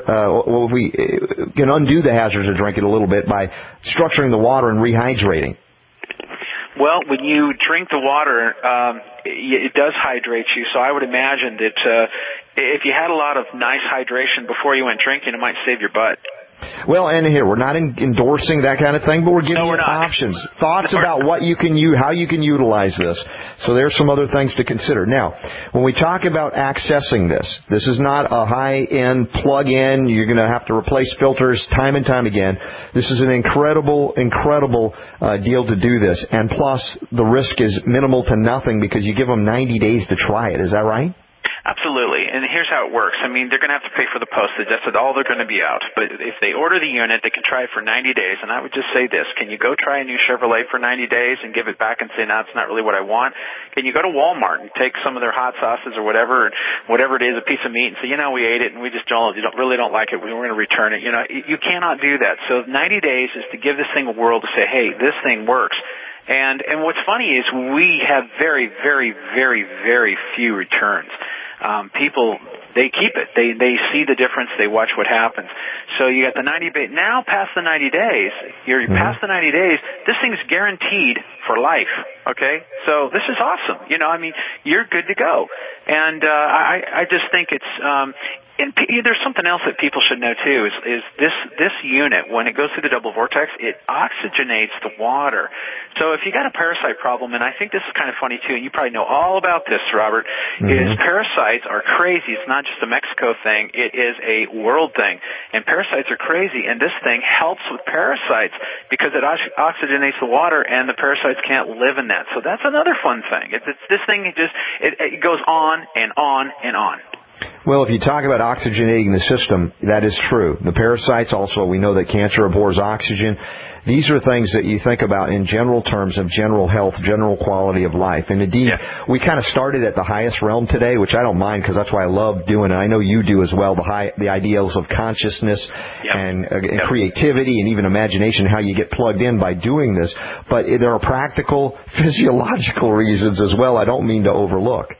we can undo the hazards of drinking a little bit by structuring the water and rehydrating. Well, when you drink the water, it does hydrate you. So I would imagine that if you had a lot of nice hydration before you went drinking, it might save your butt. Well, and here, we're not endorsing that kind of thing, but we're giving you options, thoughts about what you can how you can utilize this. So there's some other things to consider. Now, when we talk about accessing this is not a high-end plug-in. You're going to have to replace filters time and time again. This is an incredible deal to do this. And plus, the risk is minimal to nothing because you give them 90 days to try it. Is that right? Absolutely. And here's how it works. I mean, they're going to have to pay for the postage. That's all they're going to be out. But if they order the unit, they can try it for 90 days. And I would just say this. Can you go try a new Chevrolet for 90 days and give it back and say, no, it's not really what I want? Can you go to Walmart and take some of their hot sauces or whatever it is, a piece of meat, and say, we ate it and we just really don't like it. We're going to return it. You cannot do that. So 90 days is to give this thing a whirl to say, hey, this thing works. And what's funny is we have very, very, very, very few returns. People, they keep it. They see the difference. They watch what happens. So you got the 90 days. Now past the 90 days, you're past the 90 days, this thing's guaranteed for life. Okay? So this is awesome. You're good to go. And I just think it's and there's something else that people should know too is this unit, when it goes through the double vortex, it oxygenates the water. So if you got a parasite problem, and I think this is kind of funny too, and you probably know all about this, Robert, is parasites are crazy. It's not just a Mexico thing. It is a world thing. And parasites are crazy, and this thing helps with parasites because it oxygenates the water, and the parasites can't live in that. So that's another fun thing. This thing, it goes on and on and on. Well, if you talk about oxygenating the system, that is true. The parasites also, we know that cancer abhors oxygen. These are things that you think about in general terms of general health, general quality of life. And indeed, we kind of started at the highest realm today, which I don't mind because that's why I love doing it. I know you do as well, the ideals of consciousness and creativity and even imagination, how you get plugged in by doing this. But there are practical, physiological reasons as well I don't mean to overlook.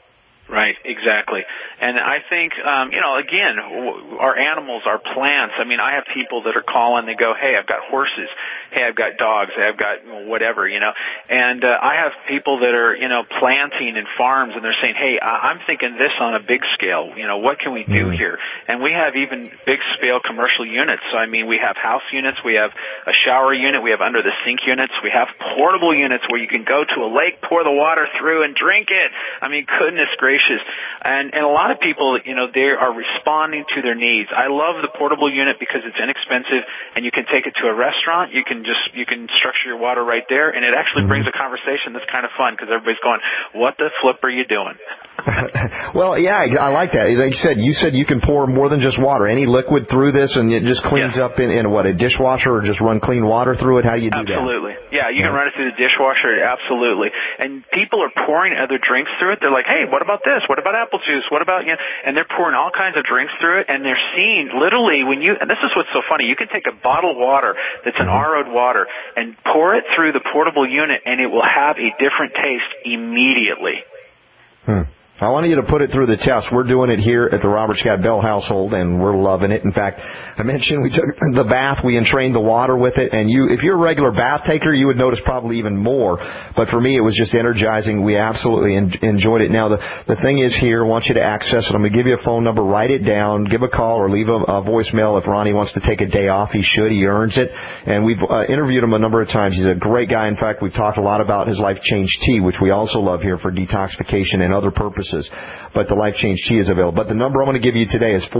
Right, exactly. And I think, again, our animals, our plants, I mean, I have people that are calling, they go, hey, I've got horses, hey, I've got dogs, hey, I've got whatever, and I have people that are, planting in farms, and they're saying, hey, I'm thinking this on a big scale, what can we do here? And we have even big scale commercial units. So, I mean, we have house units, we have a shower unit, we have under the sink units, we have portable units where you can go to a lake, pour the water through, and drink it. I mean, goodness gracious. And a lot of people, they are responding to their needs. I love the portable unit because it's inexpensive, and you can take it to a restaurant. You can structure your water right there, and it actually brings a conversation that's kind of fun because everybody's going, what the flip are you doing? Well, yeah, I like that. Like you said you can pour more than just water. Any liquid through this, and it just cleans up in what, a dishwasher, or just run clean water through it? How do you do that? Absolutely. Yeah, you can run it through the dishwasher, absolutely. And people are pouring other drinks through it. They're like, hey, what about this? What about apple juice? What about, and they're pouring all kinds of drinks through it, and they're seeing, literally, and this is what's so funny, you can take a bottle of water that's an RO'd water and pour it through the portable unit, and it will have a different taste immediately. I want you to put it through the test. We're doing it here at the Robert Scott Bell household, and we're loving it. In fact, I mentioned we took the bath, we entrained the water with it, and if you're a regular bath taker, you would notice probably even more. But for me, it was just energizing. We absolutely enjoyed it. Now, the thing is here, I want you to access it. I'm going to give you a phone number. Write it down. Give a call or leave a voicemail. If Ronnie wants to take a day off, he should. He earns it. And we've interviewed him a number of times. He's a great guy. In fact, we've talked a lot about his Life Change Tea, which we also love here for detoxification and other purposes. But the Life Change Tea is available. But the number I'm going to give you today is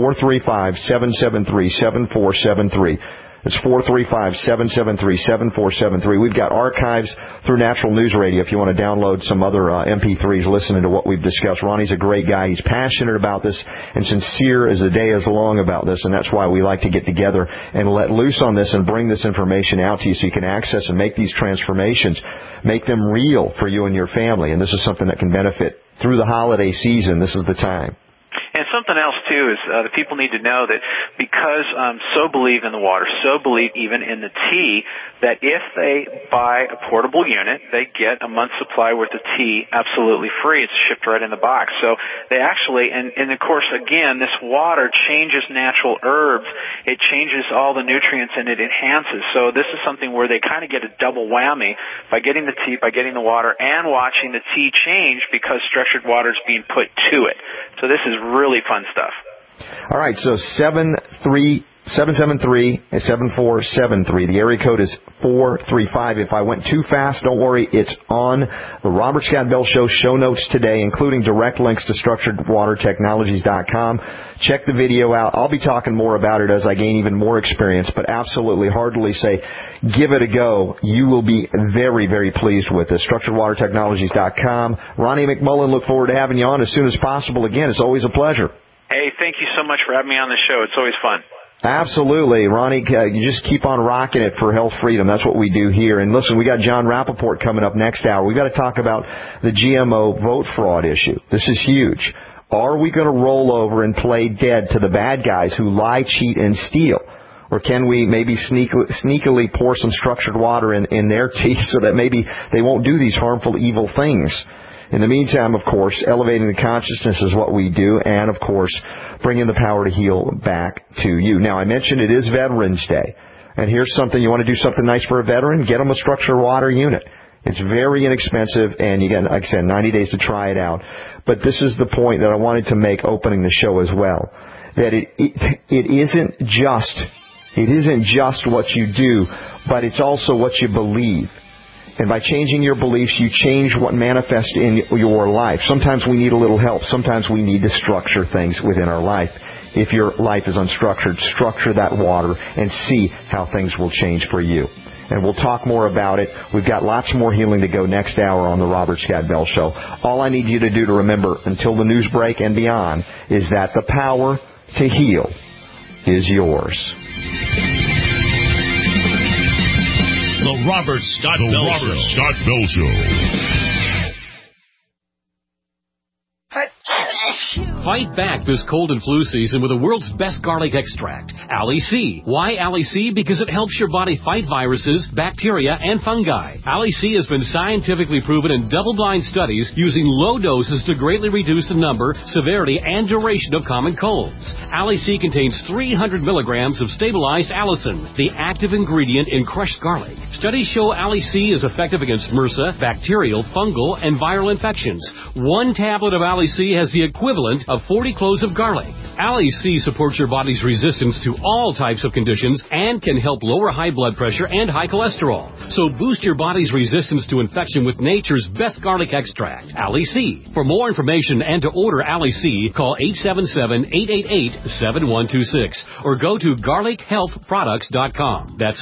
435-773-7473. It's 435-773-7473. We've got archives through Natural News Radio if you want to download some other MP3s listening to what we've discussed. Ronnie's a great guy. He's passionate about this and sincere as the day is long about this, and that's why we like to get together and let loose on this and bring this information out to you so you can access and make these transformations, make them real for you and your family. And this is something that can benefit through the holiday season. This is the time. And something else, too, is the people need to know that because so believe in the water, so believe even in the tea, that if they buy a portable unit, they get a month's supply worth of tea absolutely free. It's shipped right in the box. So they actually, and of course, again, this water changes natural herbs. It changes all the nutrients and it enhances. So this is something where they kind of get a double whammy by getting the tea, by getting the water, and watching the tea change because structured water is being put to it. So this is really fun stuff. All right, so 773-7473. The area code is 435. If I went too fast, don't worry. It's on the Robert Scott Bell Show show notes today, including direct links to StructuredWaterTechnologies.com. Check the video out. I'll be talking more about it as I gain even more experience, but absolutely, heartily say, give it a go. You will be very, very pleased with it. StructuredWaterTechnologies.com. Ronnie McMullen, look forward to having you on as soon as possible. Again, it's always a pleasure. Hey, thank you so much for having me on the show. It's always fun. Absolutely. Ronnie, you just keep on rocking it for health freedom. That's what we do here. And listen, we got John Rappaport coming up next hour. We've got to talk about the GMO vote fraud issue. This is huge. Are we going to roll over and play dead to the bad guys who lie, cheat, and steal? Or can we maybe sneakily pour some structured water in their tea so that maybe they won't do these harmful, evil things? In the meantime, of course, elevating the consciousness is what we do, and, of course, bringing the power to heal back to you. Now, I mentioned it is Veterans Day, and here's something. You want to do something nice for a veteran? Get them a structured water unit. It's very inexpensive, and you get, like I said, 90 days to try it out. But this is the point that I wanted to make opening the show as well, that it isn't just what you do, but it's also what you believe. And by changing your beliefs, you change what manifests in your life. Sometimes we need a little help. Sometimes we need to structure things within our life. If your life is unstructured, structure that water and see how things will change for you. And we'll talk more about it. We've got lots more healing to go next hour on the Robert Scott Bell Show. All I need you to do to remember until the news break and beyond is that the power to heal is yours. The Robert Scott Bell Show. Fight back this cold and flu season with the world's best garlic extract, Ali C. Why Ali C? Because it helps your body fight viruses, bacteria, and fungi. Ali C has been scientifically proven in double-blind studies using low doses to greatly reduce the number, severity, and duration of common colds. Ali C contains 300 milligrams of stabilized allicin, the active ingredient in crushed garlic. Studies show Ali C is effective against MRSA, bacterial, fungal, and viral infections. One tablet of Ali C has the equivalent of 40 cloves of garlic. Ali C supports your body's resistance to all types of conditions and can help lower high blood pressure and high cholesterol. So boost your body's resistance to infection with nature's best garlic extract, Ali C. For more information and to order Ali C, call 877-888-7126 or go to garlichealthproducts.com. That's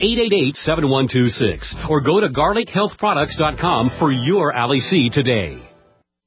1-877-888-7126 or go to garlichealthproducts.com for your Ali C today.